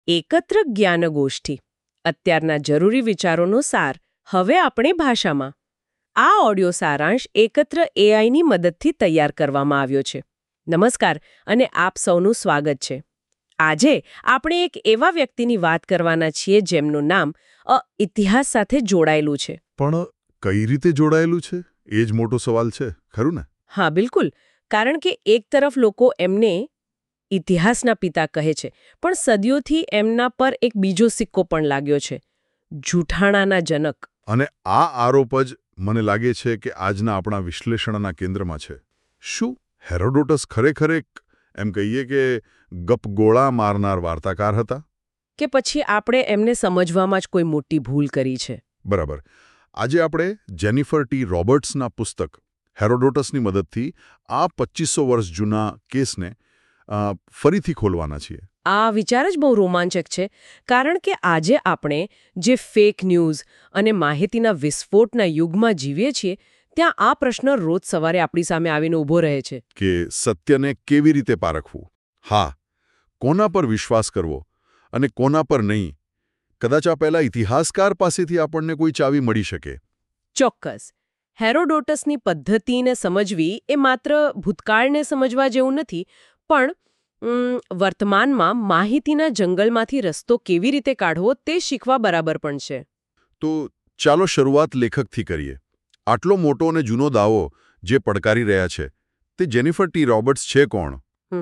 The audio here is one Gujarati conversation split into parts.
એકત્ર જ્ઞાનગોષ્ઠી અત્યારના જરૂરી વિચારોનો સાર હવે આપણી ભાષામાં. આ ઓડિયો સારાંશ એકત્ર એઆઈની મદદથી તૈયાર કરવામાં આવ્યો છે. નમસ્કાર અને આપ સૌનું સ્વાગત છે. આજે આપણે એક એવા વ્યક્તિની વાત કરવાના છીએ જેમનું નામ ઇતિહાસ સાથે જોડાયેલું છે. પણ કઈ રીતે જોડાયેલું છે એ જ મોટો સવાલ છે, ખરું ને? હા, બિલકુલ. કારણ કે એક તરફ લોકો એમને ઇતિહાસના પિતા કહે છે, પણ સદીઓથી એમના પર એક બીજો સિક્કો પણ લાગ્યો છે, જૂઠાણાના જનક. અને આ આરોપ જ મને લાગે છે કે આજના આપણા વિશ્લેષણના કેન્દ્રમાં છે. શું હેરોડોટસ ખરેખર એક એમ કહીએ કે ગપગોળા મારનાર વાર્તાકાર હતા? કે પછી આપણે એમને સમજવામાં જ કોઈ મોટી ભૂલ કરી છે? બરાબર. આજે આપણે જેનિફર ટી રોબર્ટ્સના પુસ્તક હેરોડોટસની મદદથી આ 2500 વર્ષ જૂના કેસને ફરીથી ખોલવાના છીએ. આ વિચાર જ બહુ રોમાંચક છે, કારણ કે આજે આપણે જે ફેક ન્યૂઝ અને માહિતીના વિસ્ફોટના યુગમાં જીવીએ છીએ, ત્યાં આ પ્રશ્ન રોજ સવારે આપણી સામે આવીને ઊભો રહે છે કે સત્યને કેવી રીતે પારખવું? હા, કોના પર વિશ્વાસ કરવો અને કોના પર નહીં? કદાચ આ પહેલા ઇતિહાસકાર પાસેથી આપણને કોઈ ચાવી મળી શકે. ચોક્કસ. હેરોડોટસની પદ્ધતિને સમજવી એ માત્ર ભૂતકાળને સમજવા જેવું નથી, પણ વર્તમાનમાં માહિતીના જંગલમાંથી રસ્તો કેવી રીતે કાઢવો તે શીખવા બરાબર પણ છે. તો ચાલો શરૂઆત લેખકથી કરીએ. આટલો મોટો અને જૂનો દાવો જે પડકારી રહ્યા છે, તે જેનિફર ટી રોબર્ટ્સ છે કોણ?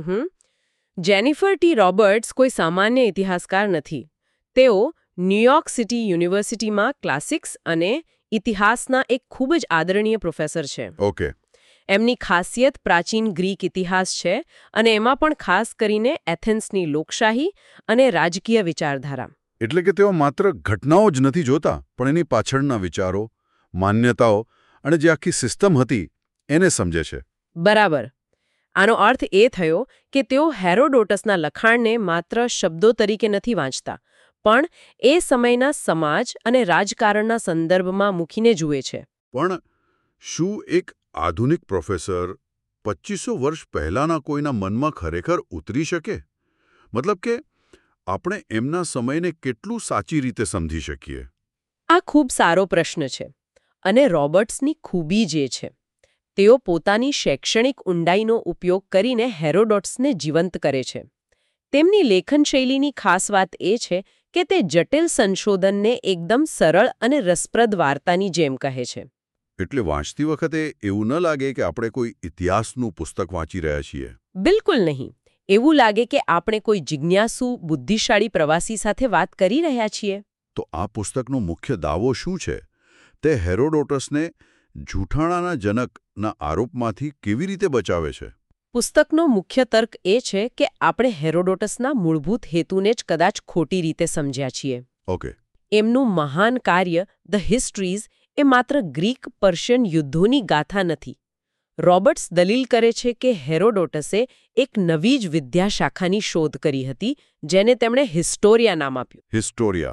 જેનિફર ટી રોબર્ટ્સ કોઈ સામાન્ય ઇતિહાસકાર નથી. તેઓ ન્યૂયોર્ક સિટી યુનિવર્સિટીમાં ક્લાસિક્સ અને ઇતિહાસના એક ખૂબ જ આદરણીય પ્રોફેસર છે. ઓકે. એમની ખાસિયત પ્રાચીન ગ્રીક ઇતિહાસ છે, અને એમાં પણ ખાસ કરીને એથેન્સની લોકશાહી અને રાજકીય વિચારધારા. એટલે કે તેઓ માત્ર ઘટનાઓ જ નથી જોતા, પણ એની પાછળના વિચારો, માન્યતાઓ અને જે આખી સિસ્ટમ હતી એને સમજે છે. બરાબર. આનો અર્થ એ થયો કે તેઓ હેરોડોટસના લખાણને માત્ર શબ્દો તરીકે નથી વાંચતા, પણ એ સમયના સમાજ અને રાજકારણના સંદર્ભમાં મૂકીને જુએ છે. પણ શું એક આધુનિક પ્રોફેસર 2500 વર્ષ પહેલાના કોઈના મનમાં ખરેખર ઉતરી શકે? મતલબ કે આપણે એમના સમયને કેટલું સાચી રીતે સમજી શકીએ? આ ખૂબ સારો પ્રશ્ન છે, અને રોબર્ટ્સની ખૂબી જે છે, તેઓ પોતાની શૈક્ષણિક ઊંડાઈનો ઉપયોગ કરીને હેરોડોટસને જીવંત કરે છે. તેમની લેખન શૈલીની ખાસ વાત એ છે કે તે જટિલ સંશોધનને એકદમ સરળ અને રસપ્રદ વાર્તાની જેમ કહે છે. એટલે વાંચતી વખતે એવું ન લાગે કે આપણે કોઈ ઇતિહાસનું પુસ્તક વાંચી રહ્યા છીએ. બિલકુલ નહીં. એવું લાગે કે આપણે કોઈ જિજ્ઞાસુ, બુદ્ધિશાળી પ્રવાસી સાથે વાત કરી રહ્યા છીએ. તો આ પુસ્તકનો મુખ્ય દાવો શું છે? તે હેરોડોટસને જૂઠાણાના જનકના આરોપમાંથી કેવી રીતે બચાવે છે? પુસ્તકનો મુખ્ય તર્ક એ છે કે આપણે હેરોડોટસના મૂળભૂત હેતુને જ કદાચ ખોટી રીતે સમજ્યા છીએ. ઓકે. એમનું મહાન કાર્ય ધ હિસ્ટ્રીઝ એ માત્ર ગ્રીક પર્શિયન યુદ્ધોની ગાથા નથી. રોબર્ટ્સ દલીલ કરે છે કે હેરોડોટસે એક નવી જ વિદ્યાશાખાની શોધ કરી હતી, જેને તેમણે હિસ્ટોરિયા નામ આપ્યું. હિસ્ટોરિયા.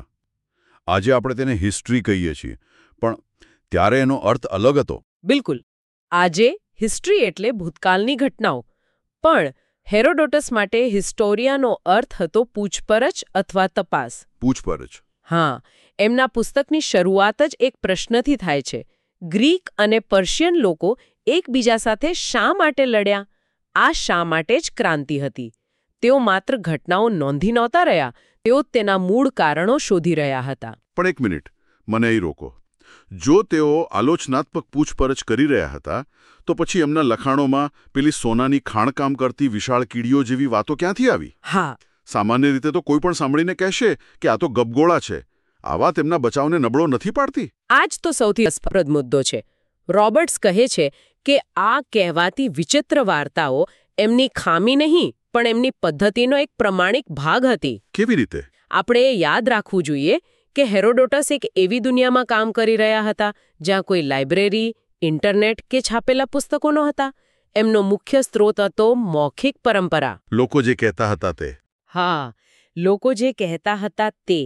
આજે આપણે તેને હિસ્ટ્રી કહીએ છીએ, પણ ત્યારે એનો અર્થ અલગ હતો. બિલકુલ. આજે હિસ્ટ્રી એટલે ભૂતકાળની ઘટનાઓ, પણ હેરોડોટસ માટે હિસ્ટોરિયાનો અર્થ હતો પૂછપરછ અથવા તપાસ. પૂછપરછ. હા. એમના પુસ્તકની શરૂઆત જ એક પ્રશ્નથી થાય છે. ગ્રીક અને પર્શિયન લોકો એકબીજા સાથે શા માટે લડ્યા? આ શા માટે જ ક્રાંતિ હતી. તેઓ માત્ર ઘટનાઓ નોંધી નહોતા રહ્યા, તેઓ તેના મૂળ કારણો શોધી રહ્યા હતા. પણ એક મિનિટ, મને અહીં રોકો. જો તેઓ આલોચનાત્મક પૂછપરછ કરી રહ્યા હતા, તો પછી એમના લખાણોમાં પેલી સોનાની ખાણકામ કરતી વિશાળ કીડીઓ જેવી વાતો ક્યાંથી આવી? હા. સામાન્ય રીતે તો કોઈ પણ સાંભળીને કહેશે કે આ તો ગપગોળા છે. આ વાત એમના બચાવને નબળો નથી પાડતી? આ જ તો સૌથી રસપ્રદ મુદ્દો છે. રોબર્ટ્સ કહે છે કે આ કહેવાતી વિચિત્ર વાર્તાઓ એમની ખામી નહીં, પણ એમની પદ્ધતિનો એક પ્રમાણિક ભાગ હતી. કેવી રીતે? આપણે યાદ રાખવું જોઈએ કે હેરોડોટસ એક એવી દુનિયામાં કામ કરી રહ્યા હતા જ્યાં કોઈ લાઇબ્રેરી, ઇન્ટરનેટ કે છાપેલા પુસ્તકો ન હતા. એમનો મુખ્ય સ્ત્રોત હતો મૌખિક પરંપરા. લોકો જે કહેતા હતા તે. હા, લોકો જે કહેતા હતા તે.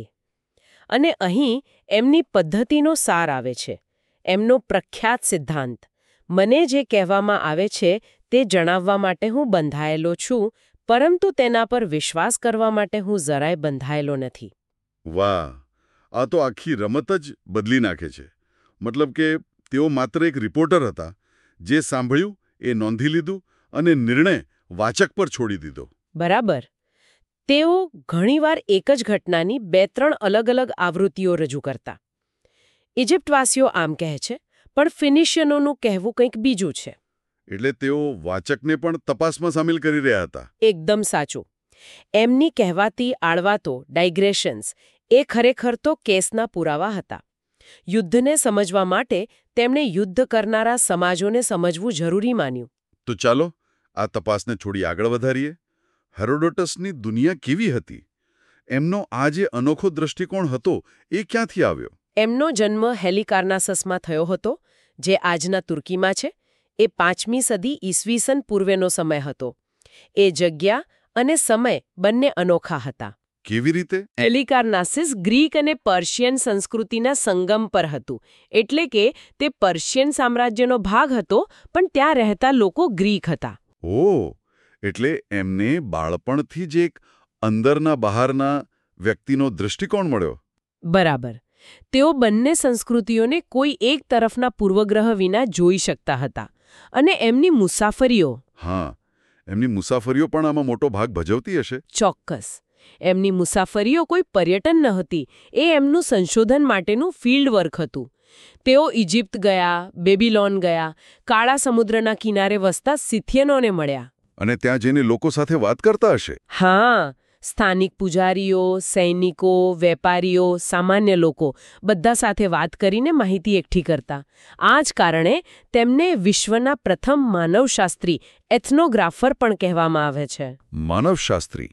અને અહીં એમની પદ્ધતિનો સાર આવે છે. એમનો પ્રખ્યાત સિદ્ધાંત, મને જે કહેવામાં આવે છે તે જણાવવા માટે હું બંધાયેલો છું, પરંતુ તેના પર વિશ્વાસ કરવા માટે હું જરાય બંધાયેલો નથી. વાહ, આ તો આખી રમત જ બદલી નાખે છે. મતલબ કે તેઓ માત્ર એક રિપોર્ટર હતા, જે સાંભળ્યું એ નોંધી લીધું અને નિર્ણય વાચક પર છોડી દીધો. બરાબર. તેઓ ઘણીવાર એક જ ઘટનાની 2-3 અલગ-અલગ આવૃત્તિઓ રજૂ કરતા. ઇજિપ્તવાસીઓ આમ કહે છે, પણ ફિનિશિયનોનું કહેવું કંઈક બીજું છે. એટલે તેઓ વાચકને પણ તપાસમાં સામેલ કરી રહ્યા હતા. એકદમ સાચું. એમની કહેવાતી આળવાતો ડાયગ્રેશન્સ એ ખરેખર તો કેસના પુરાવા હતા. યુદ્ધને સમજવા માટે તેમણે યુદ્ધ કરનારા સમાજોને સમજવું જરૂરી માન્યું. તો ચાલો આ તપાસને છોડી આગળ વધારીએ. હેરોડોટસની દુનિયા કેવી હતી? એમનો આ જે અનોખો દૃષ્ટિકોણ હતો એ ક્યાંથી આવ્યો? એમનો જન્મ હેલિકાર્નાસસમાં થયો હતો, જે આજના તુર્કીમાં છે. એ 5મી સદી ઈસવીસન પૂર્વેનો સમય હતો. એ જગ્યા અને સમય બંને અનોખા હતા. કેવી રીતે? હેલિકાર્નાસિસ ગ્રીક અને પર્શિયન સંસ્કૃતિના સંગમ પર હતું. એટલે કે તે પર્શિયન સામ્રાજ્યનો ભાગ હતો, પણ ત્યાં રહેતા લોકો ગ્રીક હતા. ઓહ, એટલે એમને બાળપણથી જ એક અંદરના બહારના વ્યક્તિનો દૃષ્ટિકોણ મળ્યો. બરાબર. તેઓ બંને સંસ્કૃતિઓને કોઈ એક તરફના પૂર્વગ્રહ વિના જોઈ શકતા હતા. અને એમની મુસાફરીઓ. હા, એમની મુસાફરીઓ પણ આમાં મોટો ભાગ ભજવતી હશે. ચોક્કસ. એમની મુસાફરીઓ કોઈ પર્યટન ન હતી. એ એમનું સંશોધન માટેનું ફિલ્ડ વર્ક હતું. તેઓ ઇજિપ્ત ગયા, બેબીલોન ગયા, કાળા સમુદ્રના કિનારે વસતા સિથિયનોને મળ્યા. અને ત્યાં જઈને લોકો સાથે વાત કરતા હશે. હા, સ્થાનિક પૂજારીઓ, સૈનિકો, વેપારીઓ, સામાન્ય લોકો બધા સાથે વાત કરીને માહિતી એકઠી કરતા. આ જ કારણે તેમને વિશ્વના પ્રથમ માનવશાસ્ત્રી એથ્નોગ્રાફર પણ કહેવામાં આવે છે. માનવશાસ્ત્રી.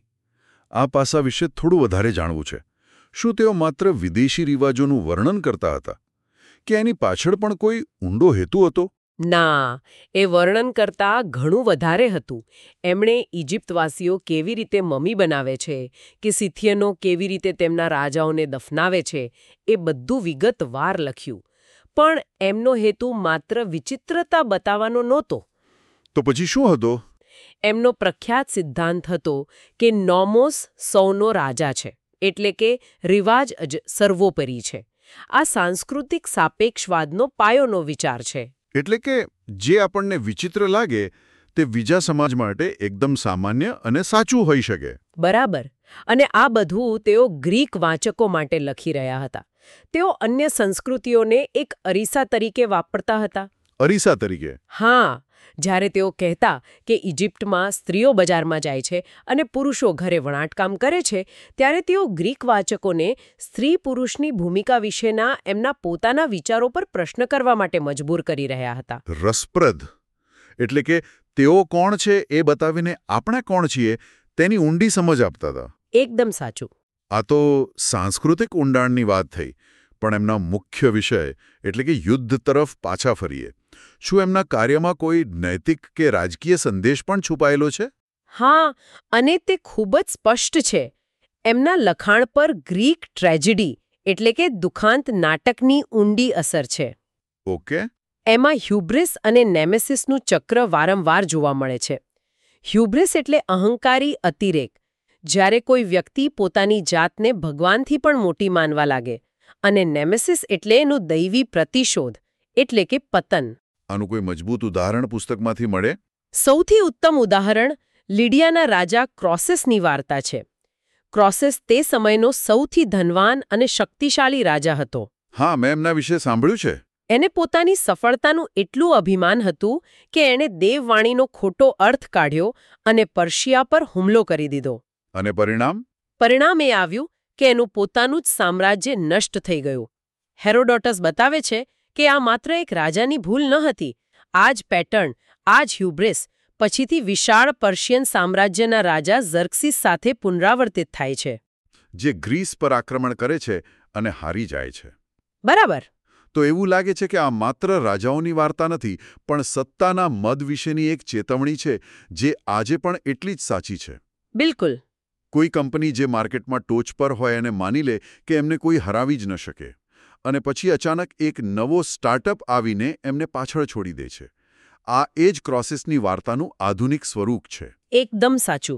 આ પાસા વિશે થોડું વધારે જાણવું છે. શું તેઓ માત્ર વિદેશી રિવાજોનું વર્ણન કરતા હતા? કે એની પાછળ પણ કોઈ ઊંડો હેતુ હતો? ના, એ વર્ણન કરતાં ઘણું વધારે હતું. એમણે ઇજિપ્તવાસીઓ કેવી રીતે મમી બનાવે છે, કે સિથિયનો કેવી રીતે તેમના રાજાઓને દફનાવે છે, એ બધું વિગતવાર લખ્યું. પણ એમનો હેતુ માત્ર વિચિત્રતા બતાવવાનો નહોતો. તો પછી શું હતો? એમનો પ્રખ્યાત સિદ્ધાંત હતો કે નોમોસ સૌનો રાજા છે, એટલે કે રિવાજ જ સર્વોપરી છે. આ સાંસ્કૃતિક સાપેક્ષવાદનો પાયોનો વિચાર છે. એટલે કે જે આપણને વિચિત્ર લાગે તે બીજા સમાજ માટે એકદમ સામાન્ય અને સાચું હોઈ શકે. બરાબર. અને આ બધું તેઓ ગ્રીક વાંચકો માટે લખી રહ્યા હતા. તેઓ અન્ય સંસ્કૃતિઓને એક અરીસા તરીકે વાપરતા હતા. અરીસા તરીકે? હા. જ્યારે તેઓ કહેતા કે ઇજિપ્તમાં સ્ત્રીઓ બજારમાં જાય છે અને પુરુષો ઘરે વણાટકામ કરે છે, ત્યારે તેઓ ગ્રીક વાચકોને સ્ત્રી પુરુષની ભૂમિકા વિશેના એમના પોતાના વિચારો પર પ્રશ્ન કરવા માટે મજબૂર કરી રહ્યા હતા. રસપ્રદ. એટલે કે તેઓ કોણ છે એ બતાવીને આપણે કોણ છીએ તેની ઊંડી સમજ આપતા હતા. એકદમ સાચું. આ તો સાંસ્કૃતિક ઊંડાણની વાત થઈ, પણ એમના મુખ્ય વિષય એટલે કે યુદ્ધ તરફ પાછા ફરીએ. શું એમના કાર્યમાં કોઈ નૈતિક કે રાજકીય સંદેશ પણ છુપાયેલો છે? હા, અને તે ખૂબ જ સ્પષ્ટ છે. એમના લખાણ પર ગ્રીક ટ્રેજેડી એટલે કે દુખાંત નાટકની ઊંડી અસર છે. ઓકે. એમાં હ્યુબ્રિસ અને નેમેસિસનું ચક્ર વારંવાર જોવા મળે છે. હ્યુબ્રિસ એટલે અહંકારી અતિરેક. જ્યારે કોઈ વ્યક્તિ પોતાની જાતને ભગવાનથી પણ મોટી માનવા લાગે. અને નેમેસિસ એટલે એનું દૈવી પ્રતિશોધ એટલે કે પતન. આનું કોઈ મજબૂત ઉદાહરણ પુસ્તકમાંથી મળે? સૌથી ઉત્તમ ઉદાહરણ લિડિયાના રાજા ક્રોસેસની વાર્તા છે. ક્રોસેસ તે સમયનો સૌથી ધનવાન અને શક્તિશાળી રાજા હતો. હા, મેં એમના વિશે સાંભળ્યું છે. એને પોતાની સફળતાનું એટલું અભિમાન હતું કે એણે દેવવાણીનો ખોટો અર્થ કાઢ્યો અને પર્શિયા પર હુમલો કરી દીધો. અને પરિણામ? પરિણામ એ આવ્યું કે એનું પોતાનું જ સામ્રાજ્ય નષ્ટ થઈ ગયું. હેરોડોટસ બતાવે છે કે આ માત્ર એક રાજાની ભૂલ ન હતી. આ જ પેટર્ન, આ જ હ્યુબ્રિસ પછીથી વિશાળ પર્શિયન સામ્રાજ્યના રાજા ઝર્ક્સિસ સાથે પુનરાવર્તિત થાય છે. જે ગ્રીસ પર આક્રમણ કરે છે અને હારી જાય છે. બરાબર. તો એવું લાગે છે કે આ માત્ર રાજાઓની વાર્તા નથી, પણ સત્તાના મદ વિશેની એક ચેતવણી છે જે આજે પણ એટલી જ સાચી છે. બિલકુલ. કોઈ કંપની જે માર્કેટમાં ટોચ પર હોય અને માની લે કે એમને કોઈ હરાવી જ ન શકે, અને પછી અચાનક એક નવો સ્ટાર્ટઅપ આવીને એમને પાછળ છોડી દે છે. આ એ જ ક્રોસેસની વાર્તાનું આધુનિક સ્વરૂપ છે. એકદમ સાચું.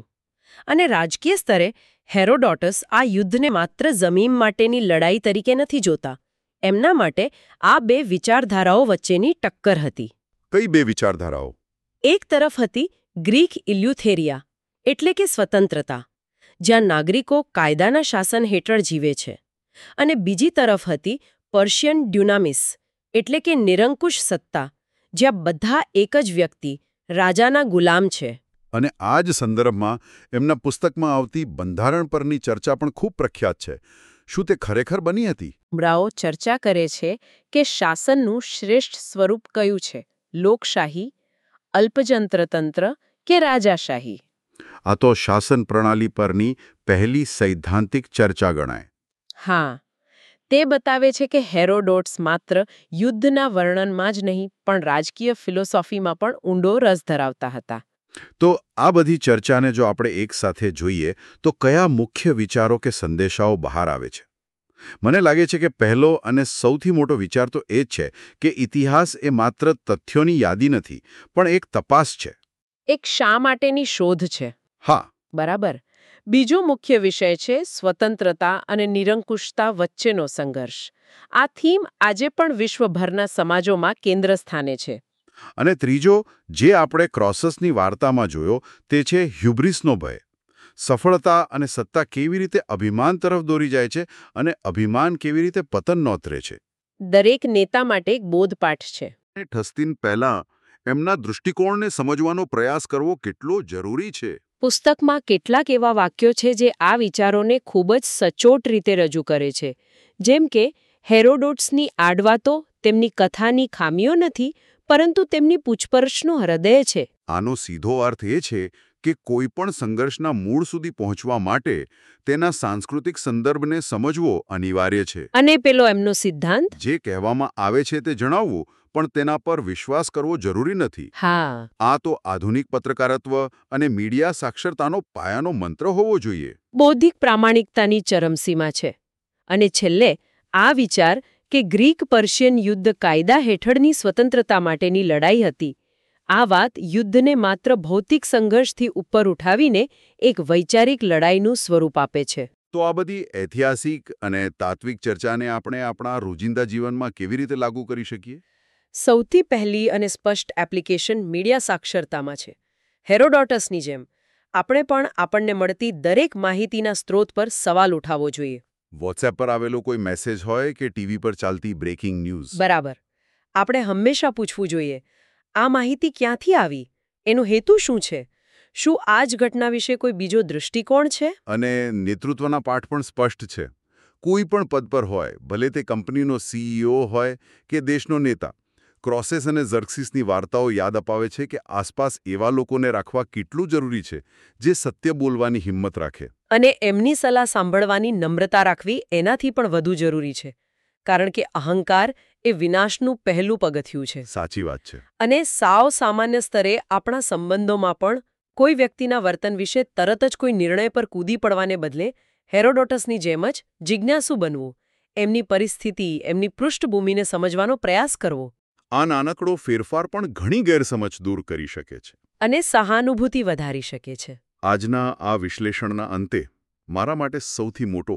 અને રાજકીય સ્તરે હેરોડોટસ આ યુદ્ધને માત્ર જમીન માટેની લડાઈ તરીકે નથી જોતા. એમના માટે આ બે વિચારધારાઓ વચ્ચેની ટક્કર હતી. કઈ બે વિચારધારાઓ? એક તરફ હતી ગ્રીક ઇલ્યુથેરિયા એટલે કે સ્વતંત્રતા, જ્યાં નાગરિકો કાયદાના શાસન હેઠળ જીવે છે, અને બીજી તરફ હતી પર્શિયન ડ્યુનામિસ એટલે કે નિરંકુશ સત્તા, જ્યાં બધા એક જ વ્યક્તિ રાજાના ગુલામ છે. અને આ જ સંદર્ભમાં એમના પુસ્તકમાં આવતી બંધારણ પરની ચર્ચા પણ ખૂબ પ્રખ્યાત છે. શું તે ખરેખર બની હતી? બ્રાઓ ચર્ચા કરે છે કે શાસનનું શ્રેષ્ઠ સ્વરૂપ કયું છે, લોકશાહી, અલ્પજંત્રતંત્ર કે રાજાશાહી? આ તો શાસન પ્રણાલી પરની પહેલી સૈદ્ધાંતિક ચર્ચા ગણાય. હા, તે બતાવે છે કે હેરોડોટ્સ માત્ર યુદ્ધના વર્ણનમાં જ નહીં પણ રાજકીય ફિલોસોફીમાં પણ ઊંડો રસ ધરાવતા હતા. તો આ બધી ચર્ચાને જો આપણે એકસાથે જોઈએ તો કયા મુખ્ય વિચારો કે સંદેશાઓ બહાર આવે છે? મને લાગે છે કે પહેલો અને સૌથી મોટો વિચાર તો એ જ છે કે ઇતિહાસ એ માત્ર તથ્યોની યાદી નથી, પણ એક તપાસ છે. એક શા માટેની શોધ છે. હા, બરાબર. બીજો મુખ્ય વિષય છે સ્વતંત્રતા અને નિરંકુશતા વચ્ચેનો સંઘર્ષ. આ થીમ આજે પણ વિશ્વભરના સમાજોમાં કેન્દ્ર સ્થાને છે. અને ત્રીજો, જે આપણે ક્રોસસની વાર્તામાં જોયો, તે છે હ્યુબ્રિસનો ભય. સફળતા અને સત્તા કેવી રીતે અભિમાન તરફ દોરી જાય છે અને અભિમાન કેવી રીતે પતન નોતરે છે. દરેક નેતા માટે એક બોધપાઠ છે. ઠસ્તીન પહેલા એમના દૃષ્ટિકોણને સમજવાનો પ્રયાસ કરવો કેટલો જરૂરી છે. પુસ્તકમાં કેટલાક એવા વાક્યો છે જે આ વિચારોને ખૂબ જ સચોટ રીતે રજૂ કરે છે. જેમ કે હેરોડોટ્સની આડવાતો તેમની કથાની ખામીઓ નથી, પરંતુ તેમની પૂછપરછનું હૃદય છે. આનો સીધો અર્થ એ છે કે કોઈ પણ સંઘર્ષના મૂળ સુધી પહોંચવા માટે તેના સાંસ્કૃતિક સંદર્ભને સમજવો અનિવાર્ય છે. અને પેલો એમનો સિદ્ધાંત, જે કહેવામાં આવે છે તે જણાવવું, પણ તેના પર વિશ્વાસ કરવો જરૂરી નથી. હા, આ તો આધુનિક પત્રકારત્વ અને મીડિયા સાક્ષરતાનો પાયાનો મંત્ર હોવો જોઈએ. બૌદ્ધિક પ્રામાણિકતાની ચરમસીમા છે. અને છેલ્લે આ વિચાર કે ગ્રીક પર્શિયન યુદ્ધ કાયદા હેઠળની સ્વતંત્રતા માટેની લડાઈ હતી, આ વાત યુદ્ધને માત્ર ભૌતિક સંઘર્ષથી ઉપર ઉઠાવીને એક વૈચારિક લડાઈનું સ્વરૂપ આપે છે. તો આ બધી ઐતિહાસિક અને તાત્વિક ચર્ચાને આપણે આપણા રોજિંદા જીવનમાં કેવી રીતે લાગુ કરી શકીએ? સૌથી પહેલી અને સ્પષ્ટ એપ્લિકેશન મીડિયા સાક્ષરતામાં છે. હેરોડોટસની જેમ આપણે પણ આપણને મળતી દરેક માહિતીના સ્ત્રોત પર સવાલ ઉઠાવવો જોઈએ. વોટ્સએપ પર આવેલો કોઈ મેસેજ હોય કે ટીવી પર ચાલતી બ્રેકિંગ ન્યૂઝ. બરાબર. આપણે હંમેશા પૂછવું જોઈએ, આ માહિતી ક્યાંથી આવી? એનો હેતુ શું છે? શું આ જ ઘટના વિશે કોઈ બીજો દૃષ્ટિકોણ છે? અને નેતૃત્વના પાઠ પણ સ્પષ્ટ છે. કોઈ પણ પદ પર હોય, ભલે તે કંપનીનો સીઈઓ હોય કે દેશનો નેતા, ક્રોસેસ અને ઝર્ક્સિસની વાર્તાઓ યાદ અપાવે છે કે આસપાસ એવા લોકોને રાખવા કેટલું જરૂરી છે જે સત્ય બોલવાની હિંમત રાખે. અને એમની સલાહ સાંભળવાની નમ્રતા રાખવી એનાથી પણ વધુ જરૂરી છે, કારણ કે અહંકાર એ વિનાશનું પહેલું પગથિયું છે. સાચી વાત છે. અને સાવ સામાન્ય સ્તરે આપણા સંબંધોમાં પણ કોઈ વ્યક્તિના વર્તન વિશે તરત જ કોઈ નિર્ણય પર કૂદી પડવાને બદલે હેરોડોટસની જેમ જ જિજ્ઞાસુ બનવું, એમની પરિસ્થિતિ, એમની પૃષ્ઠભૂમિને સમજવાનો પ્રયાસ કરવો. આ નાનકડો ફેરફાર પણ ઘણી ગેરસમજ દૂર કરી શકે છે અને સહાનુભૂતિ વધારી શકે છે. આજના આ વિશ્લેષણના અંતે મારા માટે સૌથી મોટો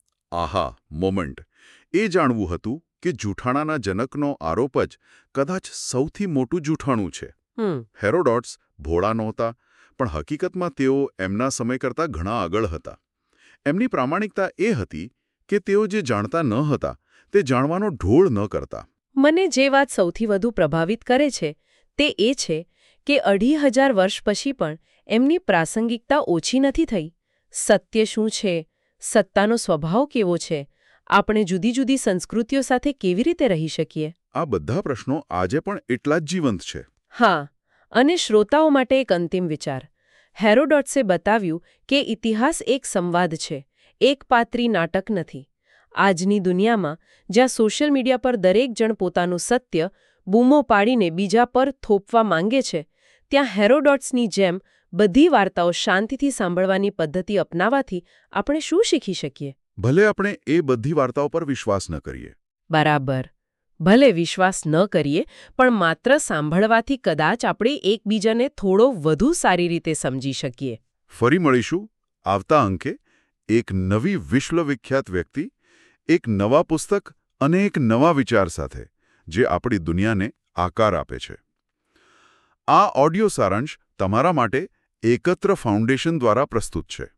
આહા મોમેન્ટ એ જાણવું હતું કે જૂઠાણાના જનકનો આરોપ જ કદાચ સૌથી મોટું જૂઠાણું છે. હેરોડોટ્સ ભોળા નહોતા, પણ હકીકતમાં તેઓ એમના સમય કરતાં ઘણા આગળ હતા. એમની પ્રામાણિકતા એ હતી કે તેઓ જે જાણતા ન હતા તે જાણવાનો ઢોળ ન કરતા. મને જે વાત સૌથી વધુ પ્રભાવિત કરે છે તે એ છે કે 2500 વર્ષ પછી પણ એમની પ્રાસંગિકતા ઓછી નથી થઈ. સત્ય શું છે? સત્તાનો સ્વભાવ કેવો છે? આપણે જુદી જુદી સંસ્કૃતિઓ સાથે કેવી રીતે રહી શકીએ? આ બધા પ્રશ્નો આજે પણ એટલા જ જીવંત છે. હા, અને શ્રોતાઓ માટે એક અંતિમ વિચાર. હેરોડોટ્સે બતાવ્યું કે ઇતિહાસ એક સંવાદ છે, એક પાત્રી નાટક નથી. આજની દુનિયામાં જ્યાં સોશિયલ મીડિયા પર દરેક જણ પોતાનું સત્ય બૂમો પાડીને બીજા પર થોપવા માંગે છે, ત્યાં હેરોડોટ્સની જેમ બધી વાર્તાઓ શાંતિથી સાંભળવાની પદ્ધતિ અપનાવવાથી આપણે શું શીખી શકીએ? ભલે આપણે એ બધી વાર્તાઓ પર વિશ્વાસ ન કરીએ. બરાબર. ભલે વિશ્વાસ ન કરીએ, પણ માત્ર સાંભળવાથી કદાચ આપણે એકબીજાને થોડો વધુ સારી રીતે સમજી શકીએ. ફરી મળીશું આવતા અંકે એક નવી વિશ્વવિખ્યાત વ્યક્તિ, એક નવા પુસ્તક અને એક નવા વિચાર સાથે, જે આપણી દુનિયાને આકાર આપે છે. આ ઓડિયો સારાંશ તમારા માટે એકત્ર ફાઉન્ડેશન દ્વારા પ્રસ્તુત છે.